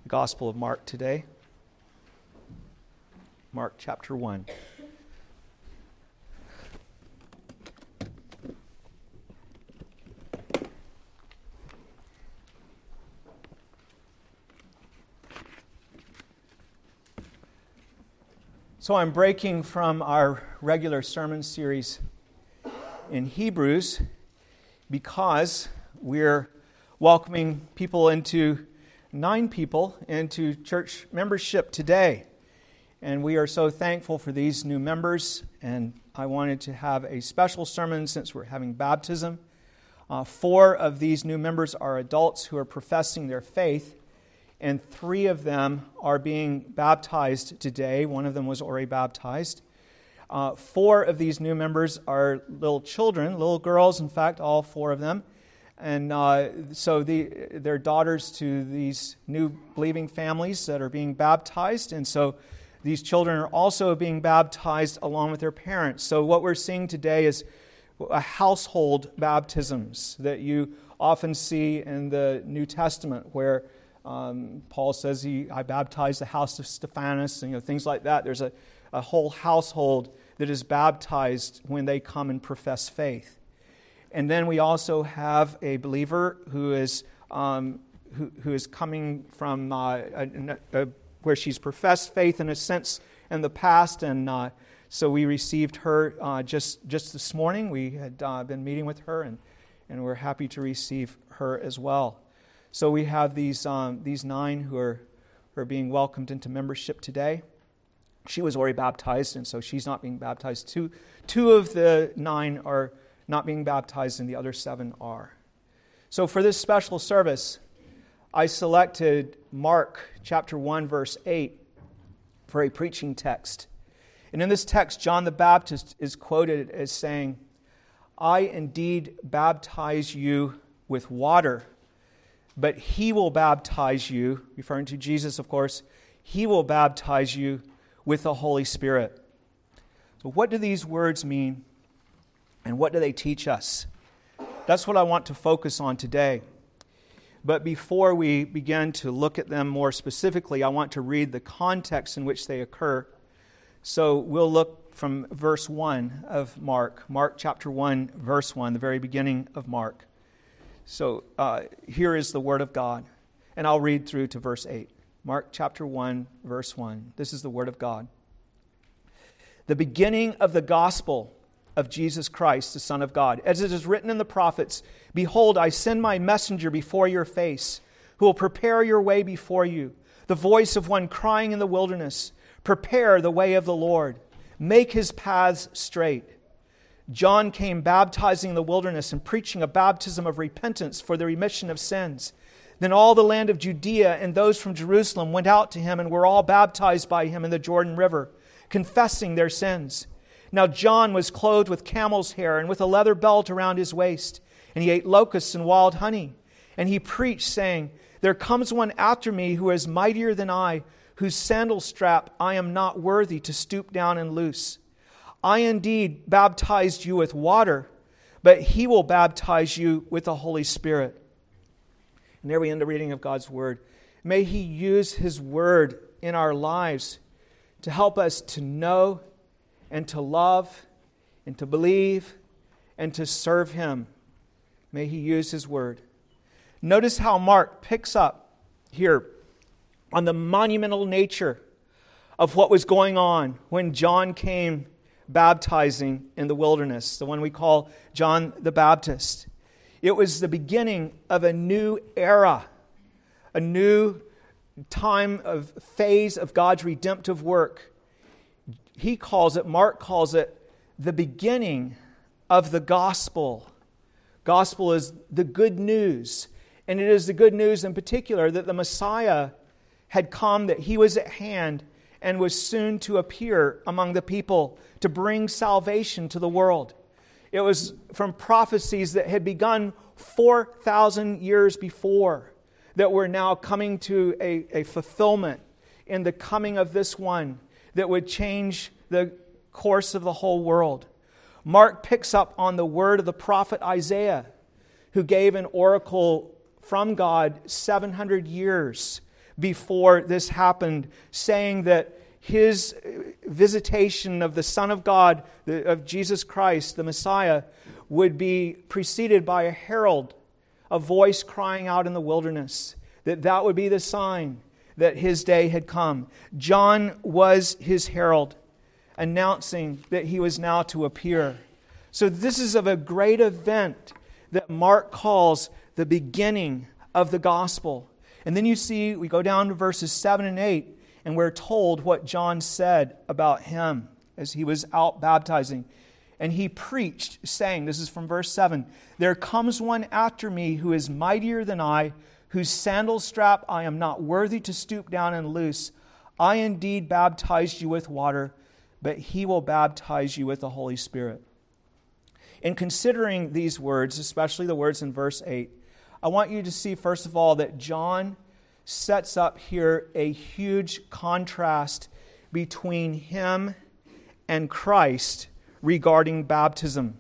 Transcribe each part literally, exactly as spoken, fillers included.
Gospel of Mark today. Mark chapter one. So I'm breaking from our regular sermon series in Hebrews because we're welcoming people into, nine people into church membership today. And we are so thankful for these new members. And I wanted to have a special sermon since we're having baptism. Uh, four of these new members are adults who are professing their faith. And three of them are being baptized today. One of them was already baptized. Uh, four of these new members are little children, little girls, in fact, all four of them. And uh, so the, they're daughters to these new believing families that are being baptized. And so these children are also being baptized along with their parents. So what we're seeing today is a household baptisms that you often see in the New Testament, where Um, Paul says, he, I baptized the house of Stephanus, and you know, things like that. There's a, a whole household that is baptized when they come and profess faith. And then we also have a believer who is um, who, who is coming from uh, a, a, where she's professed faith in a sense in the past, and uh, so we received her uh, just just this morning. We had uh, been meeting with her, and and we're happy to receive her as well. So we have these um, these nine who are, who are being welcomed into membership today. She was already baptized, and so she's not being baptized. Two, two of the nine are not being baptized, and the other seven are. So for this special service, I selected Mark chapter one, verse eight for a preaching text. And in this text, John the Baptist is quoted as saying, I indeed baptize you with water, but he will baptize you, referring to Jesus, of course, he will baptize you with the Holy Spirit. So what do these words mean, and what do they teach us? That's what I want to focus on today. But before we begin to look at them more specifically, I want to read the context in which they occur. So we'll look from verse one of Mark, Mark chapter one, verse one, the very beginning of Mark. So uh, here is the Word of God, and I'll read through to verse eight. Mark chapter one, verse one. This is the Word of God. The beginning of the gospel of Jesus Christ, the Son of God. As it is written in the prophets, Behold, I send my messenger before your face, who will prepare your way before you. The voice of one crying in the wilderness, Prepare the way of the Lord. Make his paths straight. John came baptizing in the wilderness and preaching a baptism of repentance for the remission of sins. Then all the land of Judea and those from Jerusalem went out to him and were all baptized by him in the Jordan River, confessing their sins. Now John was clothed with camel's hair and with a leather belt around his waist, and he ate locusts and wild honey. And he preached, saying, There comes one after me who is mightier than I, whose sandal strap I am not worthy to stoop down and loose. I indeed baptized you with water, but he will baptize you with the Holy Spirit. And there we end the reading of God's Word. May he use his Word in our lives to help us to know and to love and to believe and to serve him. May he use his Word. Notice how Mark picks up here on the monumental nature of what was going on when John came baptizing in the wilderness, the one we call John the Baptist. It was the beginning of a new era, a new time of phase of God's redemptive work. He calls it, Mark calls it, the beginning of the gospel. Gospel is the good news, and it is the good news in particular that the Messiah had come, that he was at hand, and was soon to appear among the people to bring salvation to the world. It was from prophecies that had begun four thousand years before that were now coming to a, a fulfillment in the coming of this one that would change the course of the whole world. Mark picks up on the word of the prophet Isaiah, who gave an oracle from God seven hundred years before this happened, saying that his visitation of the Son of God, of Jesus Christ, the Messiah, would be preceded by a herald, a voice crying out in the wilderness, that that would be the sign that his day had come. John was his herald, announcing that he was now to appear. So this is of a great event that Mark calls the beginning of the gospel. And then you see, we go down to verses seven and eight, and we're told what John said about him as he was out baptizing. And he preached, saying, this is from verse seven, "There comes one after me who is mightier than I, whose sandal strap I am not worthy to stoop down and loose. I indeed baptized you with water, but he will baptize you with the Holy Spirit." In considering these words, especially the words in verse eight, I want you to see, first of all, that John sets up here a huge contrast between him and Christ regarding baptism.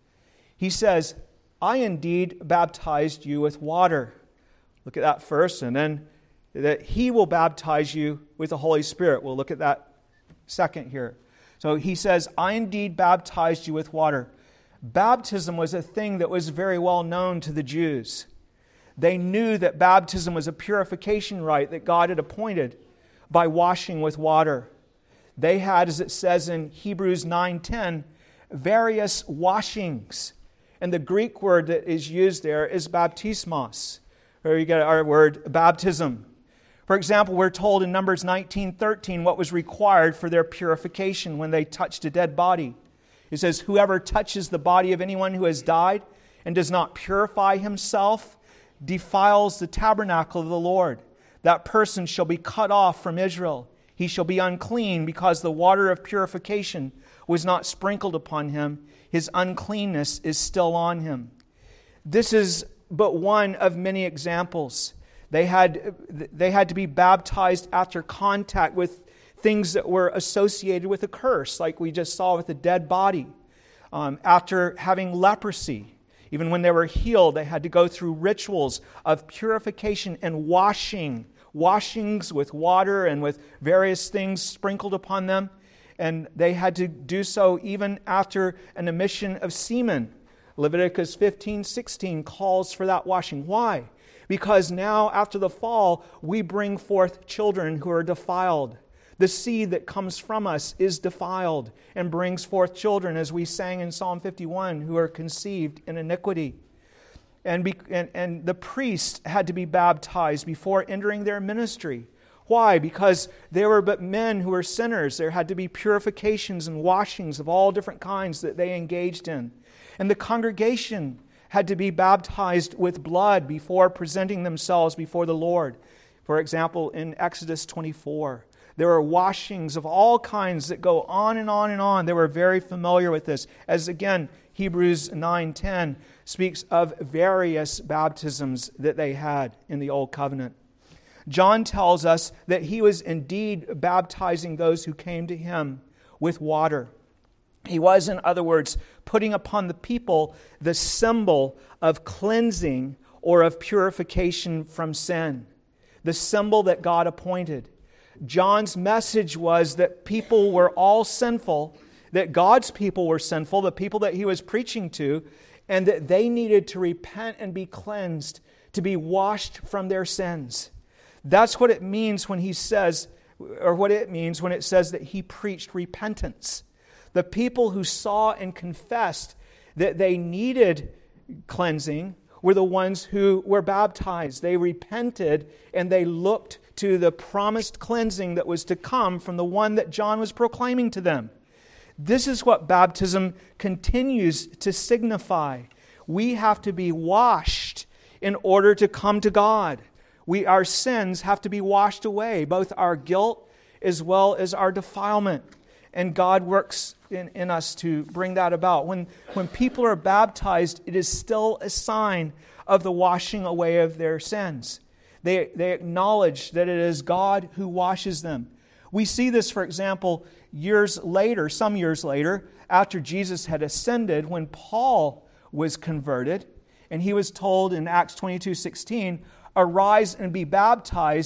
He says, "I indeed baptized you with water." Look at that first, and then that he will baptize you with the Holy Spirit. We'll look at that second here. So he says, "I indeed baptized you with water." Baptism was a thing that was very well known to the Jews. They knew that baptism was a purification rite that God had appointed by washing with water. They had, as it says in Hebrews nine ten, various washings. And the Greek word that is used there is baptismos, where you get our word baptism. For example, we're told in Numbers nineteen thirteen what was required for their purification when they touched a dead body. It says, "Whoever touches the body of anyone who has died and does not purify himself defiles the tabernacle of the Lord. That person shall be cut off from Israel. He shall be unclean because the water of purification was not sprinkled upon him. His uncleanness is still on him." This is but one of many examples. They had, they had to be baptized after contact with things that were associated with a curse, like we just saw with the dead body. Um, after having leprosy, even when they were healed, they had to go through rituals of purification and washing, washings with water and with various things sprinkled upon them. And they had to do so even after an emission of semen. Leviticus fifteen sixteen calls for that washing. Why? Because now, after the fall, we bring forth children who are defiled. The seed that comes from us is defiled and brings forth children, as we sang in Psalm fifty-one, who are conceived in iniquity. And, be, and, and the priests had to be baptized before entering their ministry. Why? Because they were but men who were sinners. There had to be purifications and washings of all different kinds that they engaged in. And the congregation had to be baptized with blood before presenting themselves before the Lord. For example, in Exodus twenty-four, there were washings of all kinds that go on and on and on. They were very familiar with this. As again, Hebrews nine ten speaks of various baptisms that they had in the Old Covenant. John tells us that he was indeed baptizing those who came to him with water. He was, in other words, putting upon the people the symbol of cleansing or of purification from sin, the symbol that God appointed. John's message was that people were all sinful, that God's people were sinful, the people that he was preaching to, and that they needed to repent and be cleansed, to be washed from their sins. That's what it means when he says, or what it means when it says that he preached repentance. The people who saw and confessed that they needed cleansing were the ones who were baptized. They repented and they looked to the promised cleansing that was to come from the one that John was proclaiming to them. This is what baptism continues to signify. We have to be washed in order to come to God. We, our sins have to be washed away, both our guilt as well as our defilement. And God works in, in us to bring that about. When, when people are baptized, it is still a sign of the washing away of their sins. They, they acknowledge that it is God who washes them. We see this, for example, years later, some years later, after Jesus had ascended, when Paul was converted, and he was told in Acts twenty-two sixteen, "Arise and be baptized,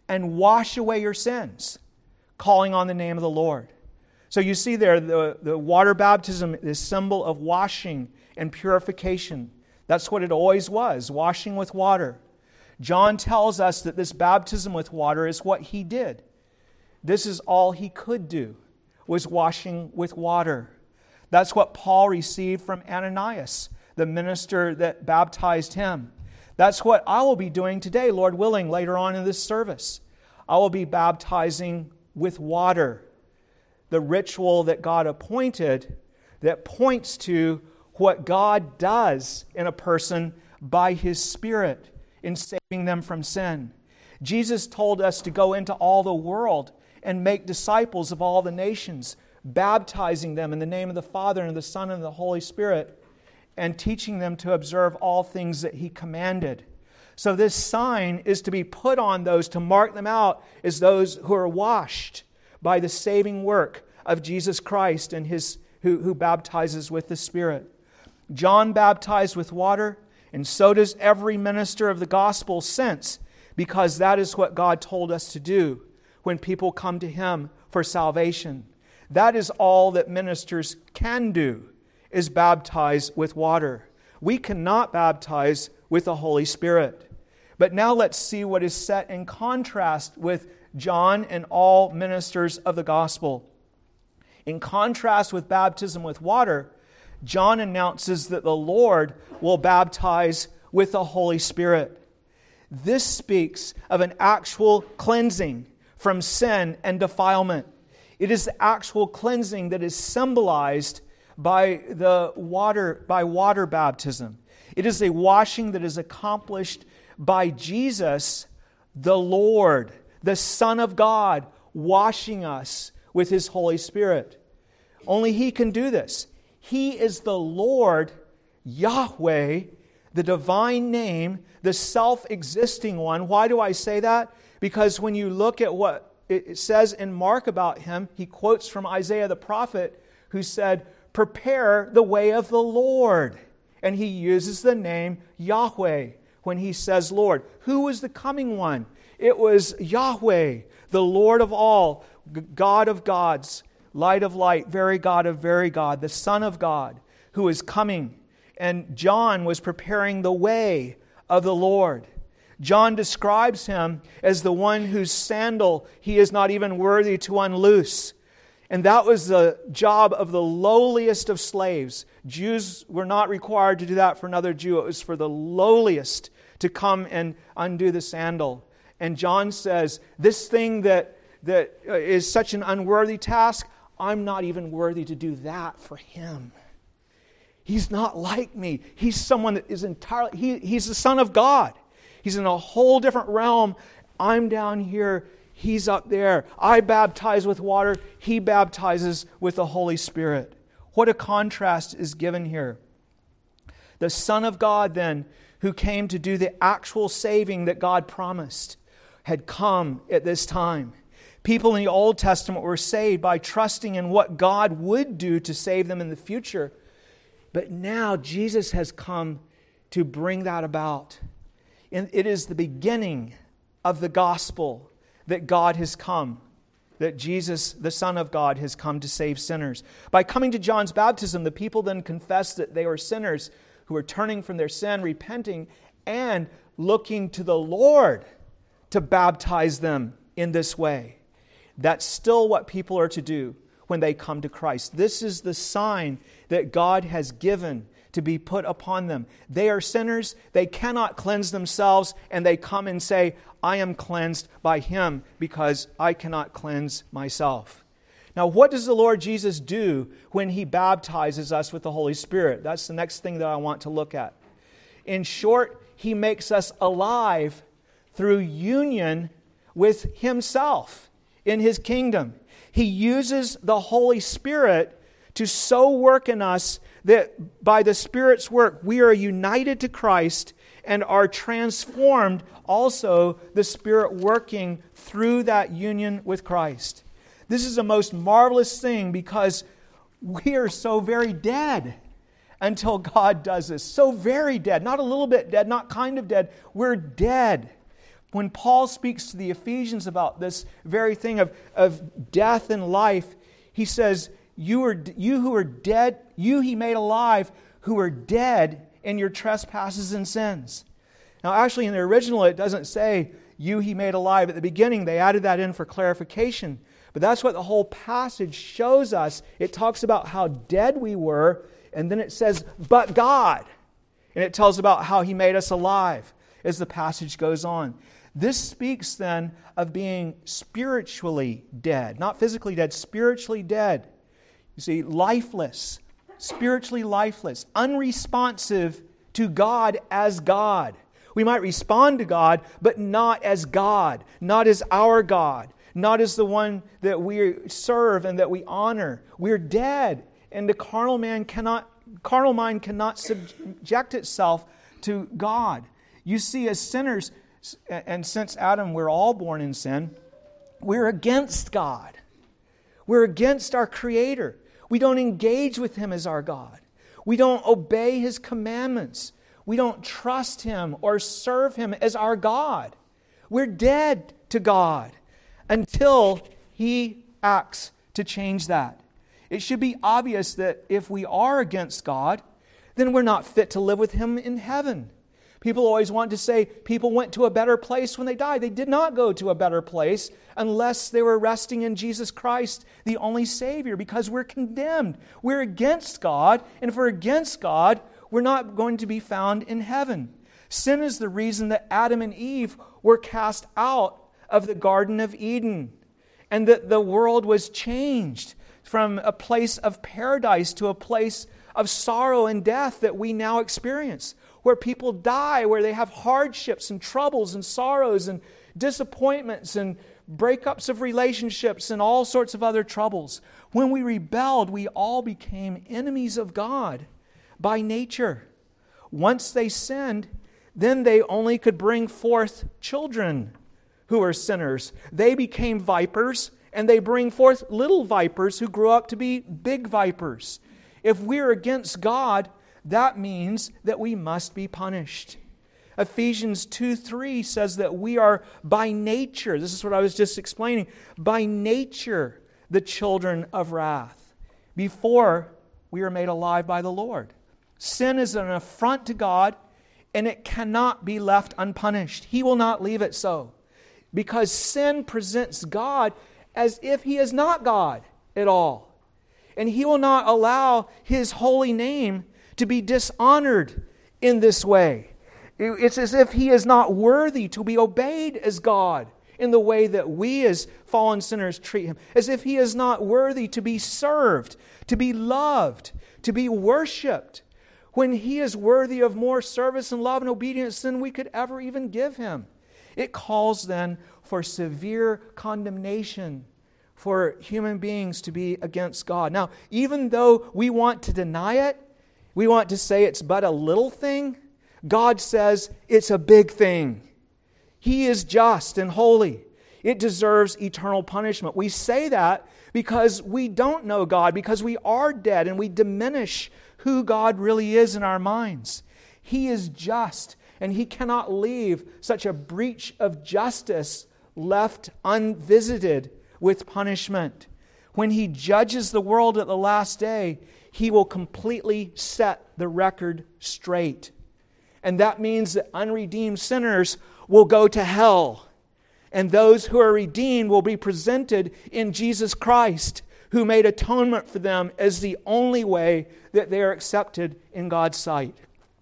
and wash away your sins, calling on the name of the Lord. So you see there, the, the water baptism is a symbol of washing and purification. That's what it always was, washing with water. John tells us that this baptism with water is what he did. This is all he could do, was washing with water. That's what Paul received from Ananias, the minister that baptized him. That's what I will be doing today, Lord willing, later on in this service. I will be baptizing with water, the ritual that God appointed that points to what God does in a person by His Spirit in saving them from sin. Jesus told us to go into all the world and make disciples of all the nations, baptizing them in the name of the Father and of the Son and of the Holy Spirit, and teaching them to observe all things that He commanded. So this sign is to be put on those, to mark them out as those who are washed by the saving work of Jesus Christ and His who, who baptizes with the Spirit. John baptized with water, and so does every minister of the gospel since, because that is what God told us to do when people come to Him for salvation. That is all that ministers can do, is baptize with water. We cannot baptize with the Holy Spirit. But now let's see what is set in contrast with John and all ministers of the gospel. In contrast with baptism with water, John announces that the Lord will baptize with the Holy Spirit. This speaks of an actual cleansing from sin and defilement. It is the actual cleansing that is symbolized by the water, by water baptism. It is a washing that is accomplished by Jesus, the Lord, the Son of God, washing us with His Holy Spirit. Only He can do this. He is the Lord, Yahweh, the divine name, the self-existing one. Why do I say that? Because when you look at what it says in Mark about Him, he quotes from Isaiah the prophet, who said, "Prepare the way of the Lord." And he uses the name Yahweh when he says Lord. Who was the coming one? It was Yahweh, the Lord of all, God of gods, light of light, very God of very God, the Son of God, who is coming. And John was preparing the way of the Lord. John describes Him as the one whose sandal he is not even worthy to unloose. And that was the job of the lowliest of slaves. Jews were not required to do that for another Jew. It was for the lowliest to come and undo the sandal. And John says, this thing that, that is such an unworthy task, I'm not even worthy to do that for Him. He's not like me. He's someone that is entirely, he, He's the Son of God. He's in a whole different realm. I'm down here. He's up there. I baptize with water. He baptizes with the Holy Spirit. What a contrast is given here. The Son of God then, who came to do the actual saving that God promised, had come at this time. People in the Old Testament were saved by trusting in what God would do to save them in the future. But now Jesus has come to bring that about. And it is the beginning of the gospel that God has come, that Jesus, the Son of God, has come to save sinners. By coming to John's baptism, the people then confessed that they were sinners who were turning from their sin, repenting, and looking to the Lord to baptize them in this way. That's still what people are to do when they come to Christ. This is the sign that God has given to be put upon them. They are sinners, they cannot cleanse themselves, and they come and say, I am cleansed by Him because I cannot cleanse myself. Now, what does the Lord Jesus do when He baptizes us with the Holy Spirit? That's the next thing that I want to look at. In short, He makes us alive through union with Himself in His kingdom. He uses the Holy Spirit to so work in us that by the Spirit's work we are united to Christ and are transformed, also the Spirit working through that union with Christ. This is a most marvelous thing because we are so very dead until God does this. So very dead. Not a little bit dead, not kind of dead. We're dead. When Paul speaks to the Ephesians about this very thing of, of death and life, he says, you, are, you who are dead, you he made alive, who are dead in your trespasses and sins. Now actually in the original it doesn't say, you he made alive. At the beginning they added that in for clarification. But that's what the whole passage shows us. It talks about how dead we were, and then it says, but God. And it tells about how he made us alive as the passage goes on. This speaks then of being spiritually dead. Not physically dead, spiritually dead. You see, lifeless, spiritually lifeless, unresponsive to God as God. We might respond to God, but not as God, not as our God, not as the one that we serve and that we honor. We're dead, and the carnal man cannot, carnal mind cannot subject itself to God. You see, as sinners, and since Adam, we're all born in sin, we're against God. We're against our Creator. We don't engage with Him as our God. We don't obey His commandments. We don't trust Him or serve Him as our God. We're dead to God until He acts to change that. It should be obvious that if we are against God, then we're not fit to live with Him in heaven. People always want to say people went to a better place when they died. They did not go to a better place unless they were resting in Jesus Christ, the only Savior, because we're condemned. We're against God, and if we're against God, we're not going to be found in heaven. Sin is the reason that Adam and Eve were cast out of the Garden of Eden, and that the world was changed from a place of paradise to a place of sorrow and death that we now experience, where people die, where they have hardships and troubles and sorrows and disappointments and breakups of relationships and all sorts of other troubles. When we rebelled, we all became enemies of God by nature. Once they sinned, then they only could bring forth children who are sinners. They became vipers, and they bring forth little vipers who grew up to be big vipers. If we're against God, that means that we must be punished. Ephesians two three says that we are by nature, this is what I was just explaining, by nature the children of wrath, before we are made alive by the Lord. Sin is an affront to God, and it cannot be left unpunished. He will not leave it so, because sin presents God as if He is not God at all. And He will not allow His holy name to be dishonored in this way. It's as if He is not worthy to be obeyed as God in the way that we as fallen sinners treat Him. As if He is not worthy to be served, to be loved, to be worshipped, when He is worthy of more service and love and obedience than we could ever even give Him. It calls then for severe condemnation for human beings to be against God. Now, even though we want to deny it, we want to say it's but a little thing, God says it's a big thing. He is just and holy. It deserves eternal punishment. We say that because we don't know God, because we are dead and we diminish who God really is in our minds. He is just, and He cannot leave such a breach of justice left unvisited with punishment. When He judges the world at the last day, He will completely set the record straight. And that means that unredeemed sinners will go to hell. And those who are redeemed will be presented in Jesus Christ, who made atonement for them as the only way that they are accepted in God's sight.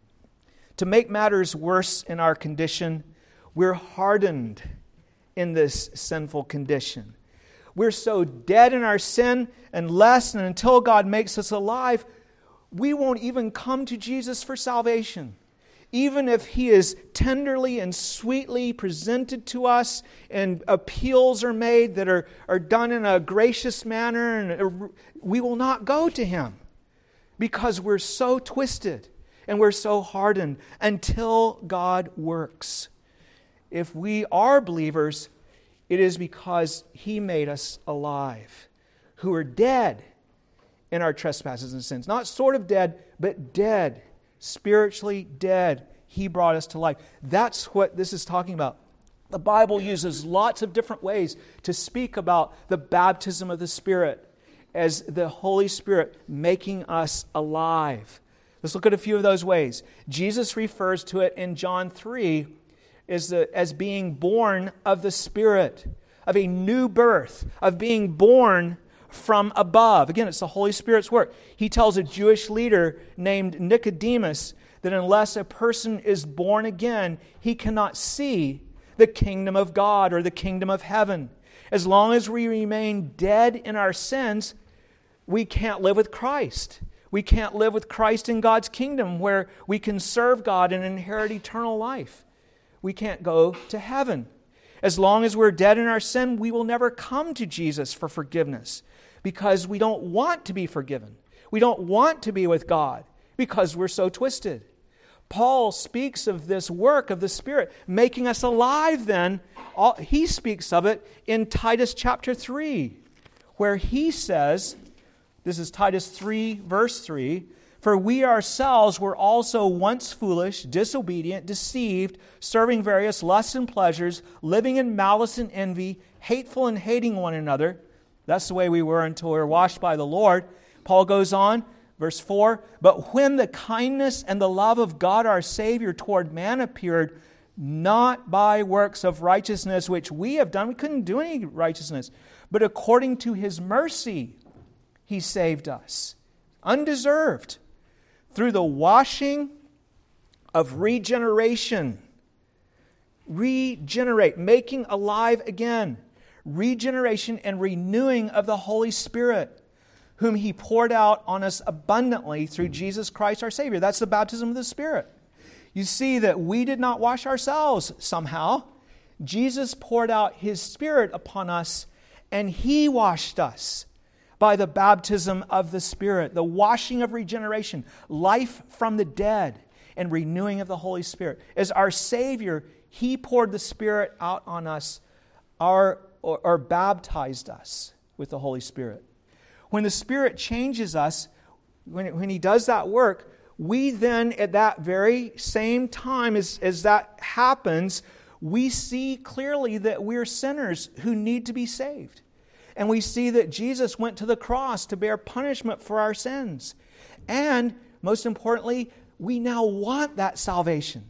To make matters worse in our condition, we're hardened in this sinful condition. We're so dead in our sin, unless and until God makes us alive, we won't even come to Jesus for salvation. Even if He is tenderly and sweetly presented to us and appeals are made that are, are done in a gracious manner, and we will not go to Him because we're so twisted and we're so hardened until God works. If we are believers, it is because He made us alive, who are dead in our trespasses and sins. Not sort of dead, but dead. Spiritually dead. He brought us to life. That's what this is talking about. The Bible uses lots of different ways to speak about the baptism of the Spirit as the Holy Spirit making us alive. Let's look at a few of those ways. Jesus refers to it in John three as, the, as being born of the Spirit, of a new birth, of being born from above. Again, it's the Holy Spirit's work. He tells a Jewish leader named Nicodemus that unless a person is born again, he cannot see the kingdom of God or the kingdom of heaven. As long as we remain dead in our sins, we can't live with Christ. We can't live with Christ in God's kingdom where we can serve God and inherit eternal life. We can't go to heaven. As long as we're dead in our sin, we will never come to Jesus for forgiveness because we don't want to be forgiven. We don't want to be with God because we're so twisted. Paul speaks of this work of the Spirit making us alive then. He speaks of it in Titus chapter three, where he says, this is Titus three, verse three, "For we ourselves were also once foolish, disobedient, deceived, serving various lusts and pleasures, living in malice and envy, hateful and hating one another." That's the way we were until we were washed by the Lord. Paul goes on, verse four, "But when the kindness and the love of God our Savior toward man appeared, not by works of righteousness which we have done," we couldn't do any righteousness, "but according to His mercy He saved us, undeserved, through the washing of regeneration." Regenerate, making alive again. Regeneration and renewing of the Holy Spirit, whom He poured out on us abundantly through Jesus Christ our Savior. That's the baptism of the Spirit. You see that we did not wash ourselves somehow. Jesus poured out His Spirit upon us, and He washed us by the baptism of the Spirit, the washing of regeneration, life from the dead, and renewing of the Holy Spirit. As our Savior, He poured the Spirit out on us, our, or, or baptized us with the Holy Spirit. When the Spirit changes us, when, when He does that work, we then, at that very same time as, as that happens, we see clearly that we're sinners who need to be saved. And we see that Jesus went to the cross to bear punishment for our sins. And, most importantly, we now want that salvation.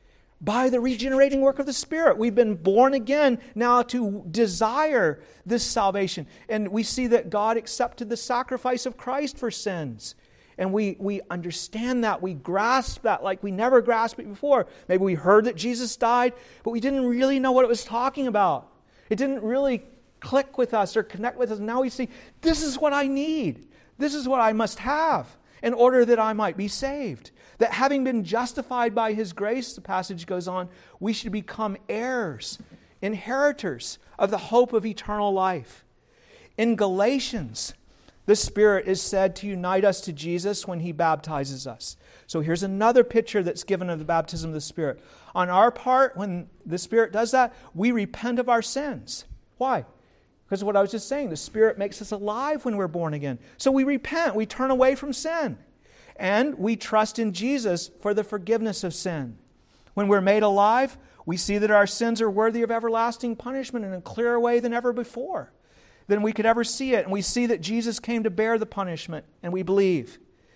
By the regenerating work of the Spirit, we've been born again now to desire this salvation. And we see that God accepted the sacrifice of Christ for sins. And we, we understand that. We grasp that like we never grasped it before. Maybe we heard that Jesus died, but we didn't really know what it was talking about. It didn't really click with us or connect with us. Now we see, this is what I need. This is what I must have in order that I might be saved. That having been justified by His grace, the passage goes on, we should become heirs, inheritors of the hope of eternal life. In Galatians, the Spirit is said to unite us to Jesus when He baptizes us. So here's another picture that's given of the baptism of the Spirit. On our part, when the Spirit does that, we repent of our sins. Why? Because of what I was just saying, the Spirit makes us alive when we're born again. So we repent, we turn away from sin, and we trust in Jesus for the forgiveness of sin. When we're made alive, we see that our sins are worthy of everlasting punishment in a clearer way than ever before, than we could ever see it. And we see that Jesus came to bear the punishment, and we believe.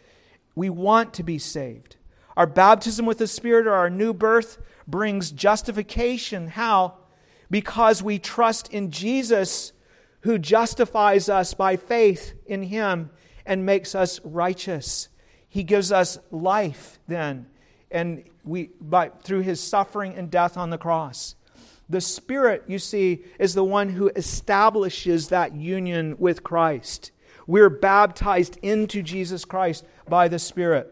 We want to be saved. Our baptism with the Spirit, or our new birth, brings justification. How? Because we trust in Jesus, who justifies us by faith in Him and makes us righteous. He gives us life then, and we by through His suffering and death on the cross. The Spirit, you see, is the one who establishes that union with Christ. We're baptized into Jesus Christ by the Spirit.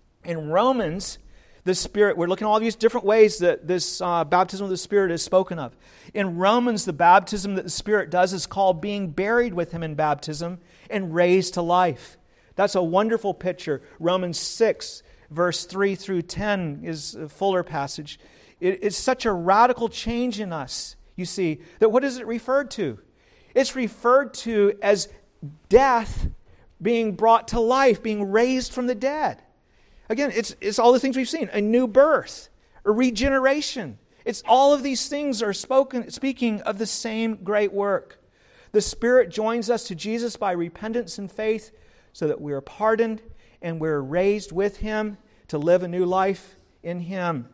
In Romans, the Spirit, we're looking at all these different ways that this uh, baptism of the Spirit is spoken of. In Romans, the baptism that the Spirit does is called being buried with Him in baptism and raised to life. That's a wonderful picture. Romans six, verse three through ten is a fuller passage. It, it's such a radical change in us, you see, that what is it referred to? It's referred to as death being brought to life, being raised from the dead. Again, it's, it's all the things we've seen. A new birth, a regeneration. It's all of these things are spoken, speaking of the same great work. The Spirit joins us to Jesus by repentance and faith so that we are pardoned and we're raised with Him to live a new life in Him.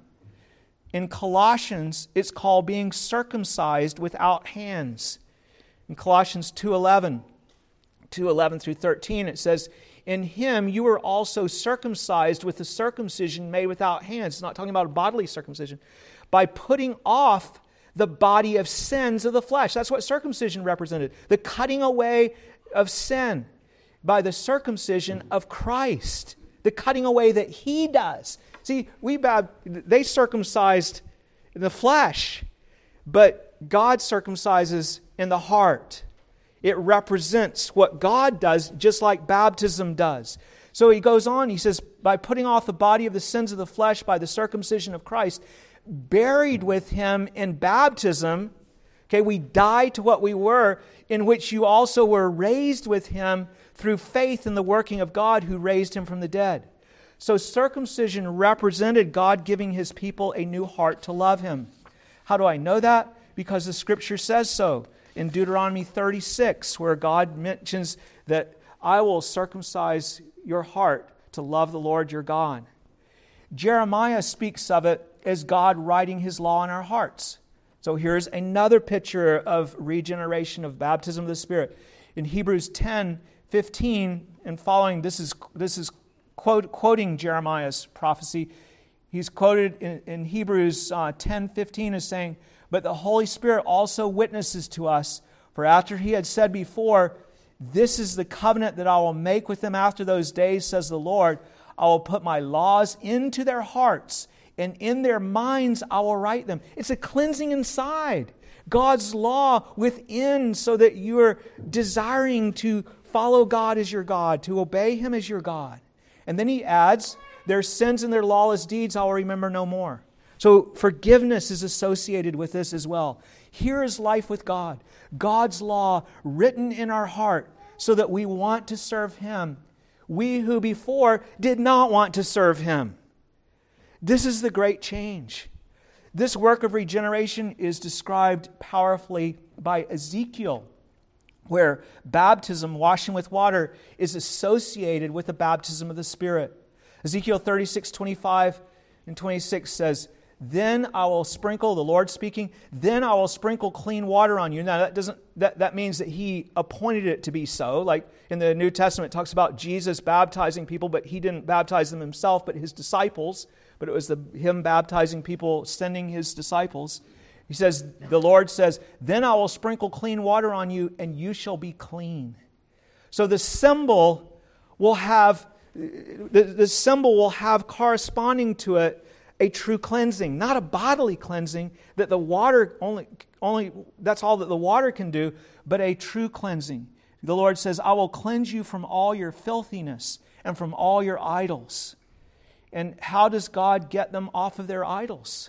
In Colossians, it's called being circumcised without hands. In Colossians two eleven, two eleven through thirteen, it says, in Him you were also circumcised with the circumcision made without hands. It's not talking about a bodily circumcision. By putting off the body of sins of the flesh. That's what circumcision represented. The cutting away of sin by the circumcision of Christ. The cutting away that He does. See, we they circumcised in the flesh, but God circumcises in the heart. It represents what God does, just like baptism does. So he goes on, he says, by putting off the body of the sins of the flesh by the circumcision of Christ, buried with Him in baptism. Okay, we die to what we were, in which you also were raised with Him through faith in the working of God who raised Him from the dead. So circumcision represented God giving His people a new heart to love Him. How do I know that? Because the Scripture says so. In Deuteronomy thirty-six, where God mentions that I will circumcise your heart to love the Lord your God. Jeremiah speaks of it as God writing His law in our hearts. So here's another picture of regeneration, of baptism of the Spirit. In Hebrews ten fifteen and following, this is this is quote, quoting Jeremiah's prophecy. He's quoted in, in Hebrews uh, ten fifteen as saying, but the Holy Spirit also witnesses to us, for after He had said before, this is the covenant that I will make with them after those days, says the Lord. I will put my laws into their hearts, and in their minds I will write them. It's a cleansing inside. God's law within, so that you are desiring to follow God as your God, to obey Him as your God. And then he adds, their sins and their lawless deeds I will remember no more. So forgiveness is associated with this as well. Here is life with God. God's law written in our heart so that we want to serve Him. We who before did not want to serve Him. This is the great change. This work of regeneration is described powerfully by Ezekiel, where baptism, washing with water, is associated with the baptism of the Spirit. Ezekiel thirty-six, twenty-five and twenty-six says, then I will sprinkle, the Lord speaking, then I will sprinkle clean water on you. Now that doesn't that, that means that He appointed it to be so. Like in the New Testament, it talks about Jesus baptizing people, but He didn't baptize them Himself, but His disciples. But it was the, Him baptizing people, sending His disciples. He says, the Lord says, then I will sprinkle clean water on you, and you shall be clean. So the symbol will have, the, the symbol will have corresponding to it a true cleansing, not a bodily cleansing that the water only, only that's all that the water can do, but a true cleansing. The Lord says, I will cleanse you from all your filthiness and from all your idols. And how does God get them off of their idols?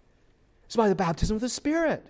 It's by the baptism of the Spirit.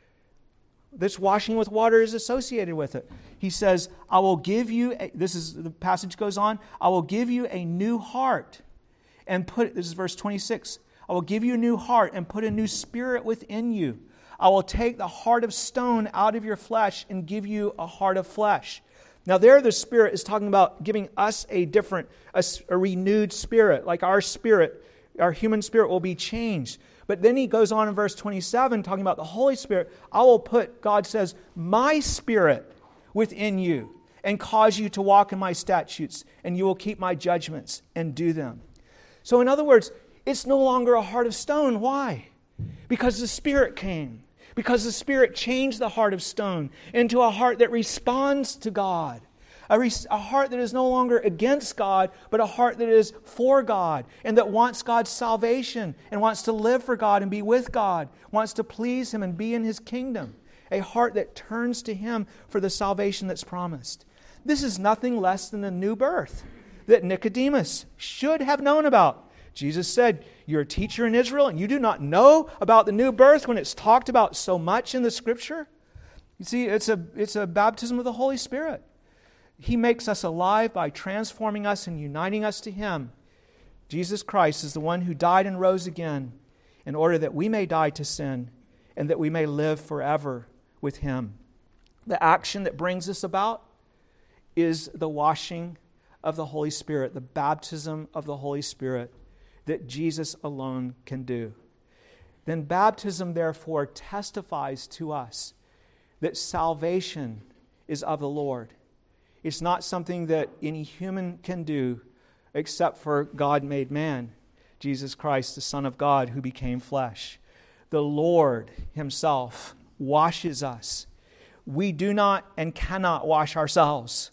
This washing with water is associated with it. He says, I will give you, a, this is, the passage goes on, I will give you a new heart and put, this is verse twenty-six, I will give you a new heart and put a new spirit within you. I will take the heart of stone out of your flesh and give you a heart of flesh. Now there the Spirit is talking about giving us a different, a, a renewed spirit, like our spirit, our human spirit will be changed. But then he goes on in verse twenty-seven, talking about the Holy Spirit. I will put, God says, my Spirit within you and cause you to walk in my statutes, and you will keep my judgments and do them. So in other words, it's no longer a heart of stone. Why? Because the Spirit came. Because the Spirit changed the heart of stone into a heart that responds to God. A, re- a heart that is no longer against God, but a heart that is for God and that wants God's salvation and wants to live for God and be with God, wants to please Him and be in His kingdom. A heart that turns to Him for the salvation that's promised. This is nothing less than the new birth that Nicodemus should have known about. Jesus said, you're a teacher in Israel and you do not know about the new birth when it's talked about so much in the Scripture? You see, it's a, it's a baptism of the Holy Spirit. He makes us alive by transforming us and uniting us to Him. Jesus Christ is the one who died and rose again. in order that we may die to sin and that we may live forever with Him. The action that brings this about is the washing of the Holy Spirit, the baptism of the Holy Spirit that Jesus alone can do. Then baptism, therefore, testifies to us that salvation is of the Lord. It's not something that any human can do except for God made man, Jesus Christ, the Son of God, who became flesh. The Lord Himself washes us. We do not and cannot wash ourselves.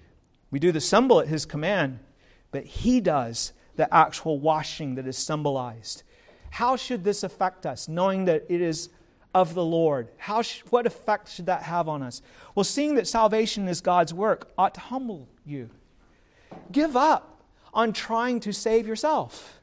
We do the symbol at His command, but He does the actual washing that is symbolized. How should this affect us, knowing that it is of the Lord? How sh- what effect should that have on us? Well, seeing that salvation is God's work ought to humble you. Give up on trying to save yourself.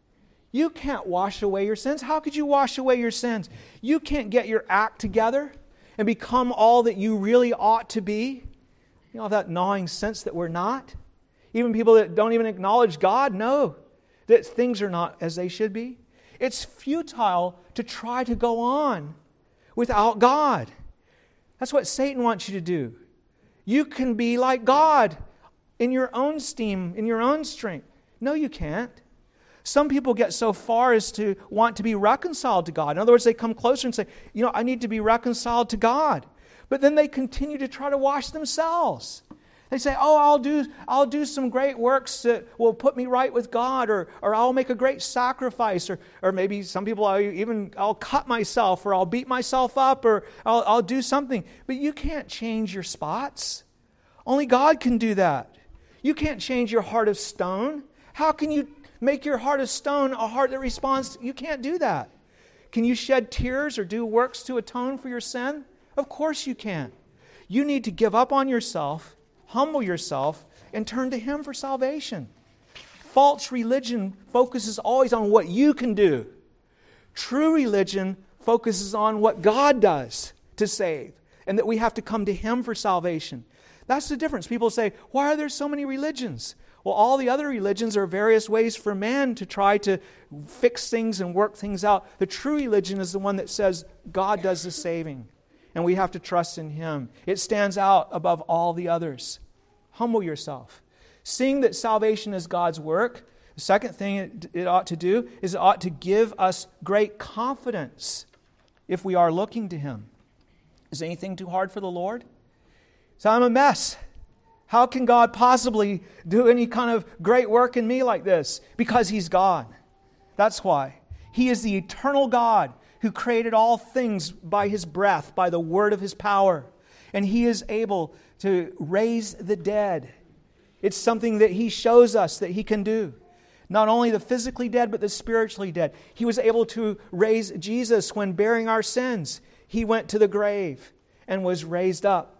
You can't wash away your sins. How could you wash away your sins? You can't get your act together and become all that you really ought to be. You know, that gnawing sense that we're not. Even people that don't even acknowledge God know that things are not as they should be. It's futile to try to go on without God. That's what Satan wants you to do. You can be like God in your own steam, in your own strength. No, you can't. Some people get so far as to want to be reconciled to God. In other words, they come closer and say, you know, I need to be reconciled to God. But then they continue to try to wash themselves. They say, oh, I'll do I'll do some great works that will put me right with God, or or I'll make a great sacrifice, or or maybe some people, I'll even I'll cut myself, or I'll beat myself up, or I'll, I'll do something. But you can't change your spots. Only God can do that. You can't change your heart of stone. How can you make your heart of stone a heart that responds? You can't do that. Can you shed tears or do works to atone for your sin? Of course you can. You need to give up on yourself, humble yourself, and turn to Him for salvation. False religion focuses always on what you can do. True religion focuses on what God does to save, and that we have to come to Him for salvation. That's the difference. People say, why are there so many religions? Well, all the other religions are various ways for man to try to fix things and work things out. The true religion is the one that says God does the saving, and we have to trust in Him. It stands out above all the others. Humble yourself. Seeing that salvation is God's work, the second thing it, it ought to do is it ought to give us great confidence if we are looking to Him. Is anything too hard for the Lord? So I'm a mess. How can God possibly do any kind of great work in me like this? Because He's God. That's why. He is the eternal God who created all things by His breath, by the word of His power. And He is able to raise the dead. It's something that He shows us that He can do. Not only the physically dead, but the spiritually dead. He was able to raise Jesus when bearing our sins. He went to the grave and was raised up.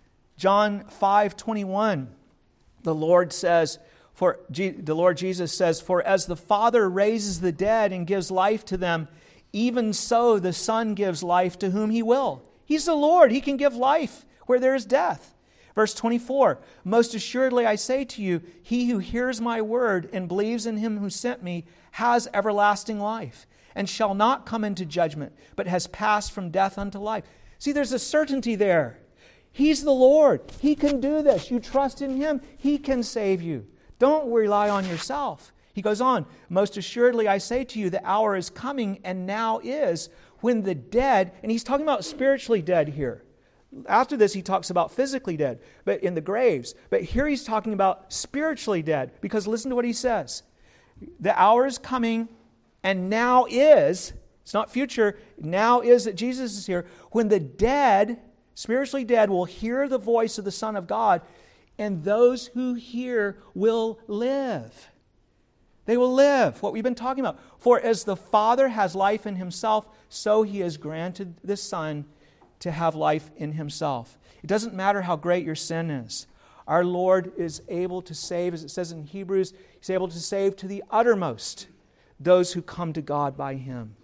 John five twenty-one, the Lord says, for the Lord Jesus says, "For as the Father raises the dead and gives life to them, even so the Son gives life to whom He will." He's the Lord. He can give life where there is death. Verse twenty-four, "Most assuredly I say to you, he who hears my word and believes in Him who sent me has everlasting life, and shall not come into judgment, but has passed from death unto life." See, there's a certainty there. He's the Lord. He can do this. You trust in Him, He can save you. Don't rely on yourself. He goes on, "Most assuredly I say to you, the hour is coming, and now is, when the dead," and he's talking about spiritually dead here. After this, he talks about physically dead, but in the graves. But here he's talking about spiritually dead, because listen to what he says. "The hour is coming, and now is," it's not future, now is that Jesus is here, "when the dead," spiritually dead, "will hear the voice of the Son of God, and those who hear will live." They will live, what we've been talking about. "For as the Father has life in Himself, so He has granted the Son to have life in Himself." It doesn't matter how great your sin is. Our Lord is able to save, as it says in Hebrews, He's able to save to the uttermost those who come to God by Him.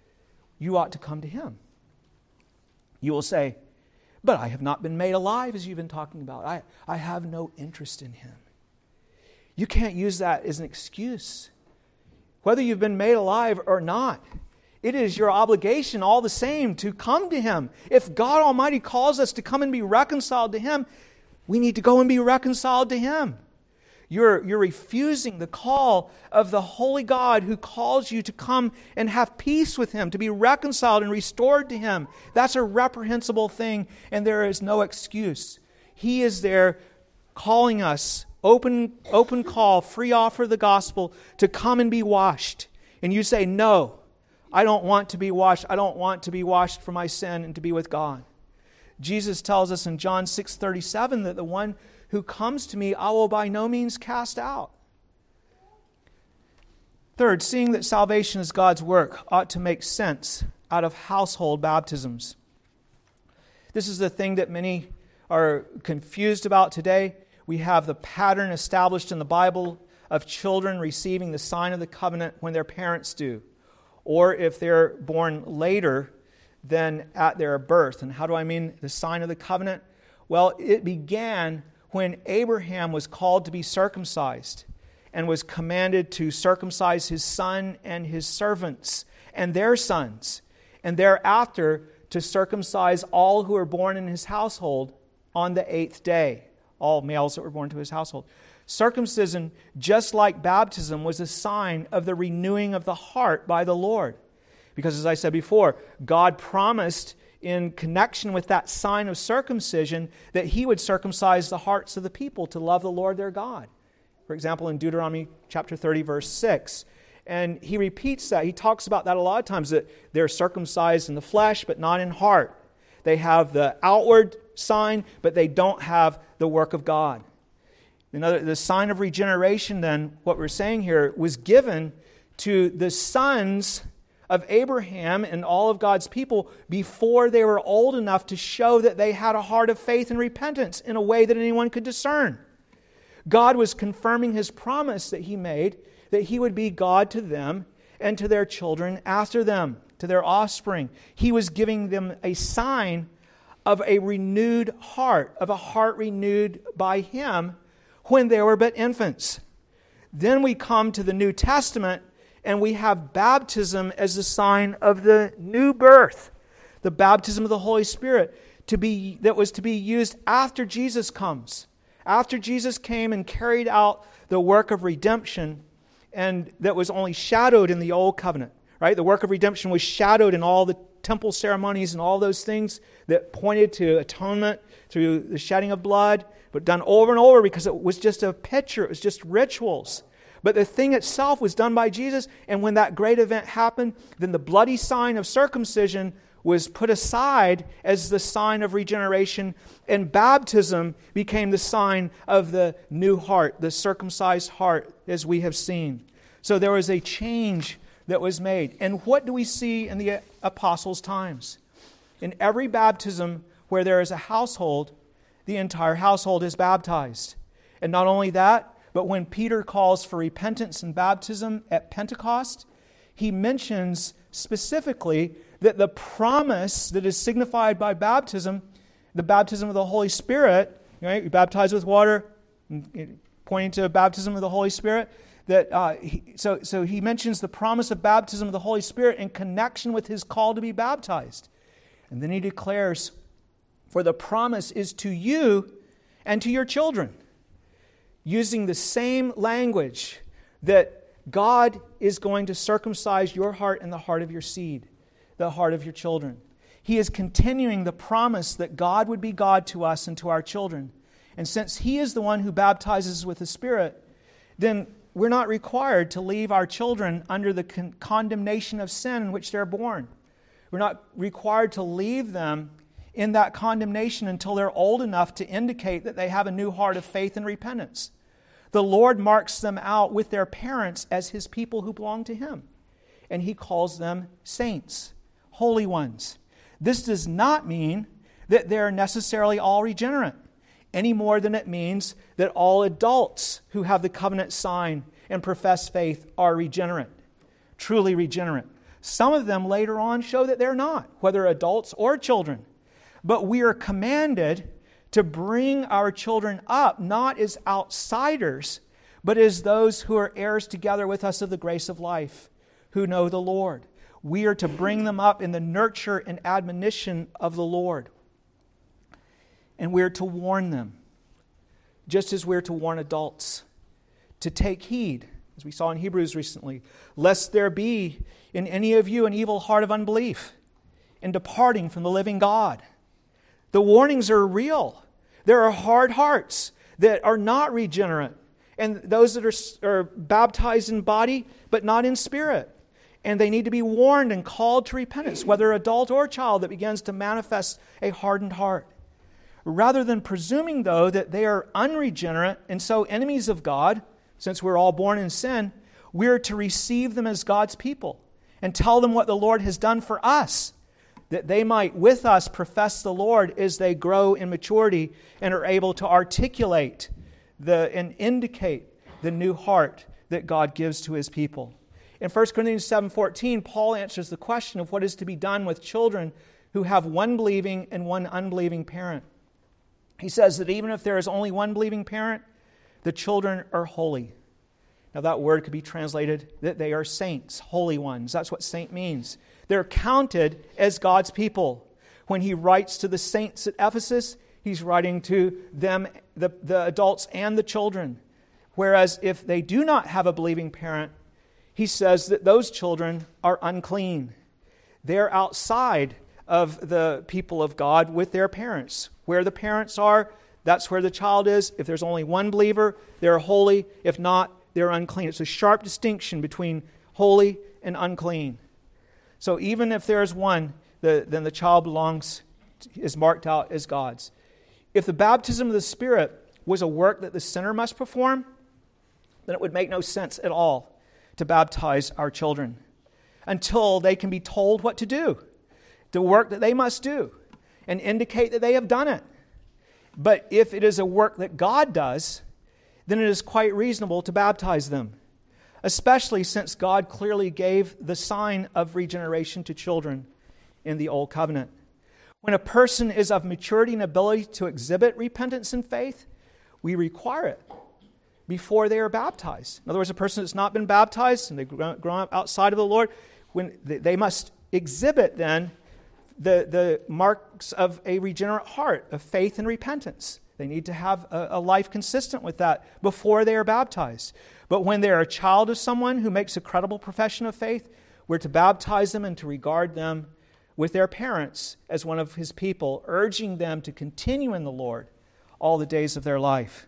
You ought to come to Him. You will say, "But I have not been made alive," as you've been talking about. I, I have no interest in Him. You can't use that as an excuse. Whether you've been made alive or not, it is your obligation all the same to come to Him. If God Almighty calls us to come and be reconciled to Him, we need to go and be reconciled to Him. You're, you're refusing the call of the holy God who calls you to come and have peace with Him, to be reconciled and restored to Him. That's a reprehensible thing, and there is no excuse. He is there calling us, open, open call, free offer of the gospel, to come and be washed. And you say, no, I don't want to be washed. I don't want to be washed from my sin and to be with God. Jesus tells us in John six thirty-seven that the one who comes to me, I will by no means cast out. Third, seeing that salvation is God's work ought to make sense out of household baptisms. This is the thing that many are confused about today. We have the pattern established in the Bible of children receiving the sign of the covenant when their parents do, or if they're born later than at their birth. And how do I mean the sign of the covenant? Well, it began when Abraham was called to be circumcised and was commanded to circumcise his son and his servants and their sons, and thereafter to circumcise all who were born in his household on the eighth day, all males that were born to his household. Circumcision, just like baptism, was a sign of the renewing of the heart by the Lord. Because as I said before, God promised in connection with that sign of circumcision that He would circumcise the hearts of the people to love the Lord their God. For example, in Deuteronomy chapter thirty, verse six. And He repeats that. He talks about that a lot of times, that they're circumcised in the flesh, but not in heart. They have the outward sign, but they don't have the work of God. Another, the sign of regeneration, then, what we're saying here, was given to the sons of Abraham and all of God's people before they were old enough to show that they had a heart of faith and repentance in a way that anyone could discern. God was confirming His promise that He made, that He would be God to them and to their children after them, to their offspring. He was giving them a sign of a renewed heart, of a heart renewed by Him when they were but infants. Then we come to the New Testament, and we have baptism as a sign of the new birth, the baptism of the Holy Spirit, to be that was to be used after Jesus comes. After Jesus came and carried out the work of redemption, and that was only shadowed in the Old Covenant. Right? The work of redemption was shadowed in all the temple ceremonies and all those things that pointed to atonement through the shedding of blood, but done over and over because it was just a picture, it was just rituals. But the thing itself was done by Jesus, and when that great event happened, then the bloody sign of circumcision was put aside as the sign of regeneration, and baptism became the sign of the new heart, the circumcised heart, as we have seen. So there was a change that was made. And what do we see in the apostles' times? In every baptism where there is a household, the entire household is baptized. And not only that, but when Peter calls for repentance and baptism at Pentecost, he mentions specifically that the promise that is signified by baptism, the baptism of the Holy Spirit, right? We baptize with water, pointing to baptism of the Holy Spirit. That uh, he, so, so he mentions the promise of baptism of the Holy Spirit in connection with his call to be baptized. And then he declares, for the promise is to you and to your children. Using the same language that God is going to circumcise your heart and the heart of your seed, the heart of your children. He is continuing the promise that God would be God to us and to our children. And since He is the one who baptizes with the Spirit, then we're not required to leave our children under the con- condemnation of sin in which they're born. We're not required to leave them in that condemnation until they're old enough to indicate that they have a new heart of faith and repentance. The Lord marks them out with their parents as His people who belong to Him. And He calls them saints, holy ones. This does not mean that they're necessarily all regenerate, any more than it means that all adults who have the covenant sign and profess faith are regenerate, truly regenerate. Some of them later on show that they're not, whether adults or children. But we are commanded to bring our children up, not as outsiders, but as those who are heirs together with us of the grace of life, who know the Lord. we are to bring them up in the nurture and admonition of the Lord. And we're to warn them, just as we're to warn adults, to take heed, as we saw in Hebrews recently, lest there be in any of you an evil heart of unbelief in departing from the living God. The warnings are real. There are hard hearts that are not regenerate, and those that are, are baptized in body but not in spirit. And they need to be warned and called to repentance, whether adult or child that begins to manifest a hardened heart. Rather than presuming, though, that they are unregenerate and so enemies of God, since we're all born in sin, we're to receive them as God's people and tell them what the Lord has done for us, that they might with us profess the Lord as they grow in maturity and are able to articulate the and indicate the new heart that God gives to His people. In First Corinthians seven fourteen, Paul answers the question of what is to be done with children who have one believing and one unbelieving parent. He says that even if there is only one believing parent, the children are holy. Now that word could be translated that they are saints, holy ones. That's what saint means. They're counted as God's people. When he writes to the saints at Ephesus, he's writing to them, the, the adults and the children. Whereas if they do not have a believing parent, he says that those children are unclean. They're outside of the people of God with their parents. Where the parents are, that's where the child is. If there's only one believer, they're holy. If not, they're unclean. It's a sharp distinction between holy and unclean. So even if there's one, the, then the child belongs, is marked out as God's. If the baptism of the Spirit was a work that the sinner must perform, then it would make no sense at all to baptize our children until they can be told what to do, the work that they must do, and indicate that they have done it. But if it is a work that God does, then it is quite reasonable to baptize them, especially since God clearly gave the sign of regeneration to children in the Old Covenant. When a person is of maturity and ability to exhibit repentance and faith, we require it before they are baptized. In other words, a person that's not been baptized and they've grown up outside of the Lord, when they must exhibit then the, the marks of a regenerate heart, of faith and repentance. They need to have a, a life consistent with that before they are baptized. But when they are a child of someone who makes a credible profession of faith, we're to baptize them and to regard them with their parents as one of His people, urging them to continue in the Lord all the days of their life.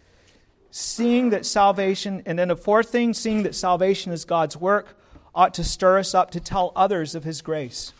Seeing that salvation, and then a fourth thing, seeing that salvation is God's work, ought to stir us up to tell others of His grace.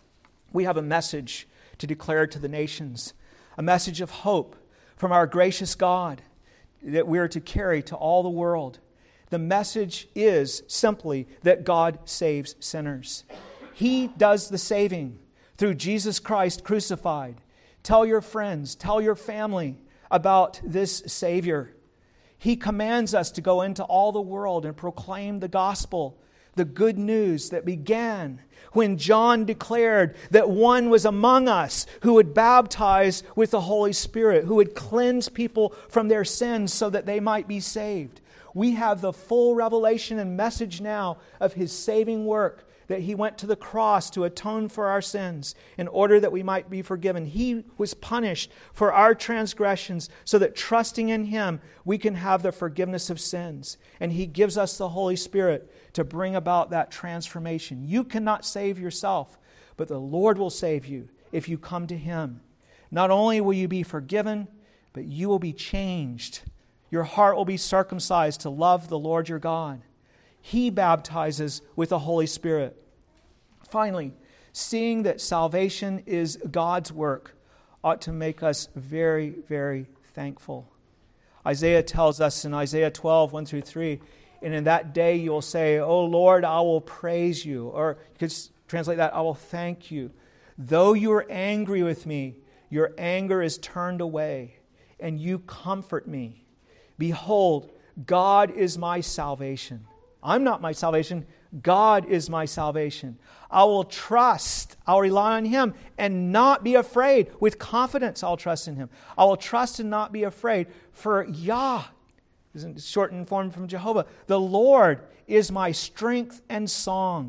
We have a message to declare to the nations, a message of hope from our gracious God that we are to carry to all the world. The message is simply that God saves sinners. He does the saving through Jesus Christ crucified. Tell your friends, tell your family about this Savior. He commands us to go into all the world and proclaim the gospel, the good news that began when John declared that one was among us who would baptize with the Holy Spirit, who would cleanse people from their sins so that they might be saved. We have the full revelation and message now of His saving work, that He went to the cross to atone for our sins in order that we might be forgiven. He was punished for our transgressions so that trusting in Him, we can have the forgiveness of sins. And He gives us the Holy Spirit to bring about that transformation. You cannot save yourself, but the Lord will save you if you come to Him. Not only will you be forgiven, but you will be changed. Your heart will be circumcised to love the Lord your God. He baptizes with the Holy Spirit. Finally, seeing that salvation is God's work ought to make us very, very thankful. Isaiah tells us in Isaiah twelve, one through three, and in that day you will say, "O Lord, I will praise you." Or you could translate that, "I will thank you. Though you are angry with me, your anger is turned away, and you comfort me. Behold, God is my salvation." I'm not my salvation. God is my salvation. I will trust, I'll rely on Him and not be afraid. With confidence, I'll trust in Him. I will trust and not be afraid. For Yah, isn't shortened form from Jehovah, the Lord is my strength and song.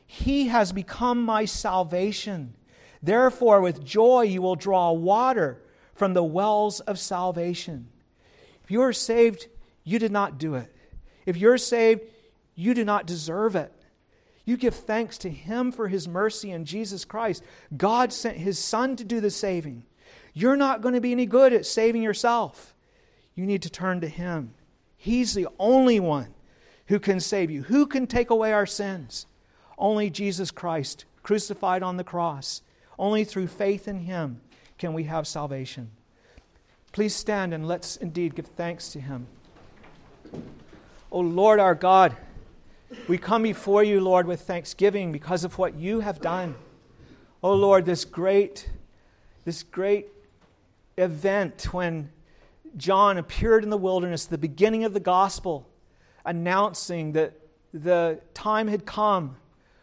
He has become my salvation. Therefore, with joy you will draw water from the wells of salvation. If you are saved, you did not do it. If you're saved, you do not deserve it. You give thanks to Him for His mercy in Jesus Christ. God sent His Son to do the saving. You're not going to be any good at saving yourself. You need to turn to Him. He's the only one who can save you. Who can take away our sins? Only Jesus Christ, crucified on the cross. Only through faith in Him can we have salvation. Please stand and let's indeed give thanks to Him. O Lord our God, we come before You, Lord, with thanksgiving because of what You have done. O Lord, this great, this great event when John appeared in the wilderness, the beginning of the gospel, announcing that the time had come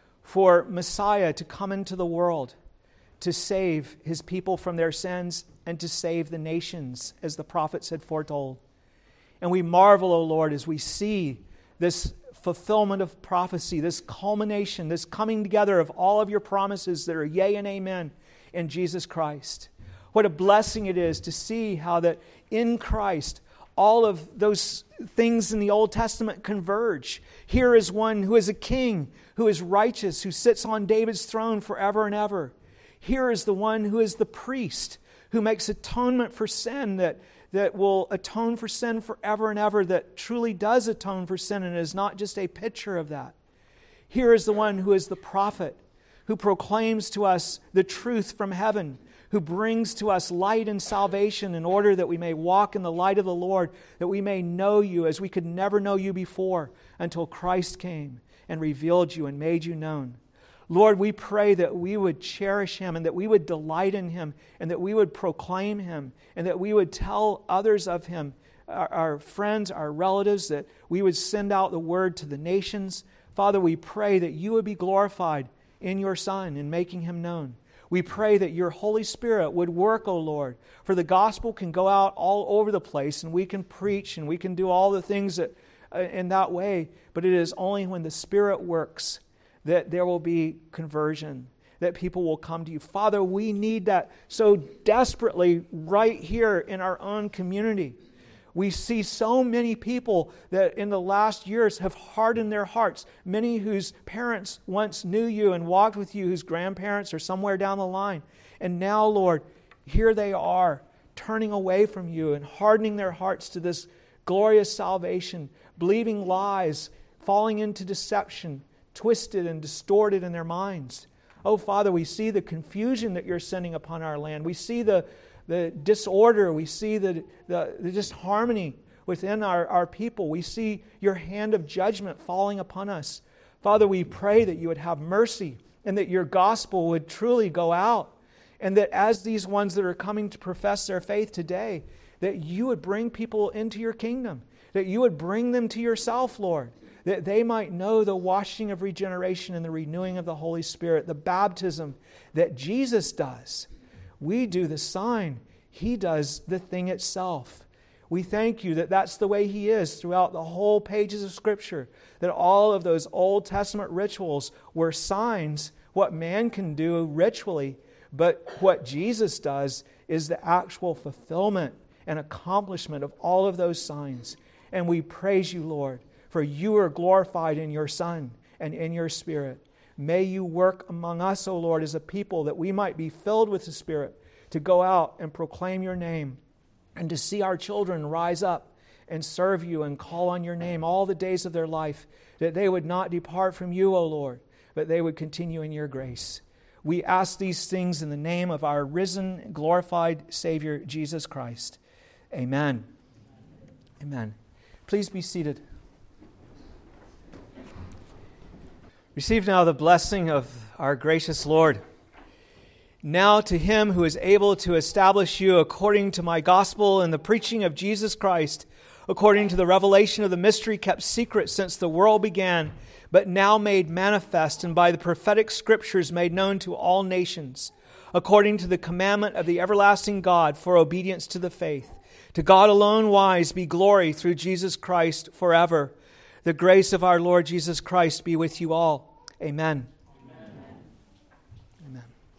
for Messiah to come into the world to save His people from their sins and to save the nations, as the prophets had foretold. And we marvel, O Lord, as we see this fulfillment of prophecy, this culmination, this coming together of all of Your promises that are yea and amen in Jesus Christ. What a blessing it is to see how that in Christ all of those things in the Old Testament converge. Here is one who is a king, who is righteous, who sits on David's throne forever and ever. Here is the one who is the priest, who makes atonement for sin, that, that will atone for sin forever and ever, that truly does atone for sin and is not just a picture of that. Here is the one who is the prophet, who proclaims to us the truth from heaven, who brings to us light and salvation in order that we may walk in the light of the Lord, that we may know You as we could never know You before until Christ came and revealed You and made You known. Lord, we pray that we would cherish Him and that we would delight in Him and that we would proclaim Him and that we would tell others of Him, our, our friends, our relatives, that we would send out the word to the nations. Father, we pray that You would be glorified in Your Son in making Him known. We pray that Your Holy Spirit would work, O Lord, for the gospel can go out all over the place and we can preach and we can do all the things that, uh, in that way, but it is only when the Spirit works that there will be conversion, that people will come to You. Father, we need that so desperately right here in our own community. We see so many people that in the last years have hardened their hearts. Many whose parents once knew You and walked with You, whose grandparents are somewhere down the line. And now, Lord, here they are, turning away from You and hardening their hearts to this glorious salvation, believing lies, falling into deception, twisted and distorted in their minds. Oh, Father, we see the confusion that You're sending upon our land. We see the, the disorder. We see the, the, the disharmony within our, our people. We see Your hand of judgment falling upon us. Father, we pray that You would have mercy and that Your gospel would truly go out. And that as these ones that are coming to profess their faith today, that You would bring people into Your kingdom. That You would bring them to Yourself, Lord. That they might know the washing of regeneration and the renewing of the Holy Spirit, the baptism that Jesus does. We do the sign. He does the thing itself. We thank You that that's the way He is throughout the whole pages of Scripture, that all of those Old Testament rituals were signs, what man can do ritually, but what Jesus does is the actual fulfillment and accomplishment of all of those signs. And we praise You, Lord, for You are glorified in Your Son and in Your Spirit. May You work among us, O Lord, as a people, that we might be filled with the Spirit to go out and proclaim Your name and to see our children rise up and serve You and call on Your name all the days of their life, that they would not depart from You, O Lord, but they would continue in Your grace. We ask these things in the name of our risen, glorified Savior, Jesus Christ. Amen. Amen. Please be seated. Receive now the blessing of our gracious Lord. Now to Him who is able to establish you according to my gospel and the preaching of Jesus Christ, according to the revelation of the mystery kept secret since the world began, but now made manifest and by the prophetic scriptures made known to all nations, according to the commandment of the everlasting God for obedience to the faith. To God alone wise be glory through Jesus Christ forever. The grace of our Lord Jesus Christ be with you all. Amen.